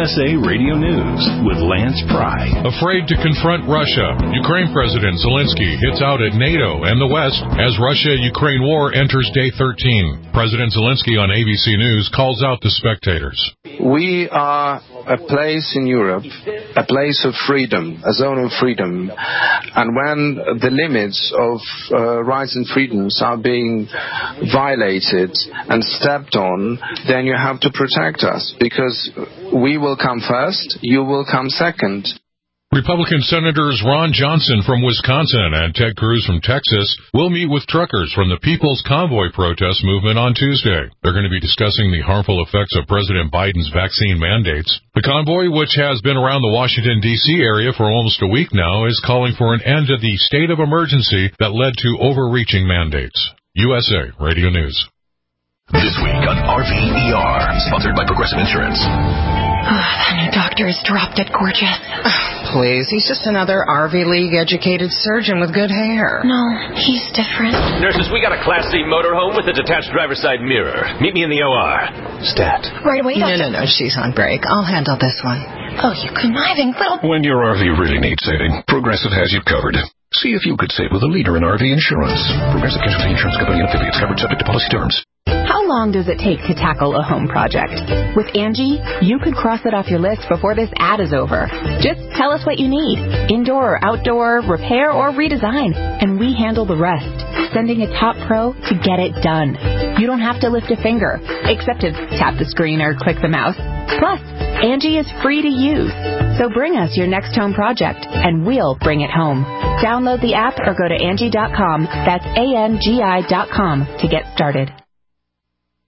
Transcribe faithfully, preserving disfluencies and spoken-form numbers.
S A Radio News with Lance Pry. Afraid to confront Russia, Ukraine President Zelensky hits out at NATO and the West as Russia-Ukraine war enters day thirteen. President Zelensky on A B C News calls out the spectators. We are a place in Europe, a place of freedom, a zone of freedom. And when the limits of uh, rights and freedoms are being violated and stepped on, then you have to protect us, because we will come first, you will come second. Republican Senators Ron Johnson from Wisconsin and Ted Cruz from Texas will meet with truckers from the People's Convoy protest movement on Tuesday. They're going to be discussing the harmful effects of President Biden's vaccine mandates. The convoy, which has been around the Washington, D C area for almost a week now, is calling for an end to the state of emergency that led to overreaching mandates. U S A Radio News. This week on R V E R, sponsored by Progressive Insurance. Oh, that new doctor is drop dead gorgeous. Please, he's just another R V League-educated surgeon with good hair. No, he's different. Nurses, we got a Class C motorhome with a detached driver's side mirror. Meet me in the O R. Stat. Right away, No, no, no, she's on break. I'll handle this one. Oh, you conniving little... When your R V really needs saving, Progressive has you covered. See if you could save with a leader in R V insurance. Progressive Casualty Insurance Company and affiliates, covered subject to policy terms. How long does it take to tackle a home project? With Angie, you could cross it off your list before this ad is over. Just tell us what you need, indoor or outdoor, repair or redesign, and we handle the rest, sending a top pro to get it done. You don't have to lift a finger, except to tap the screen or click the mouse. Plus, Angie is free to use. So bring us your next home project, and we'll bring it home. Download the app or go to Angie dot com. That's A N G I dot com to get started.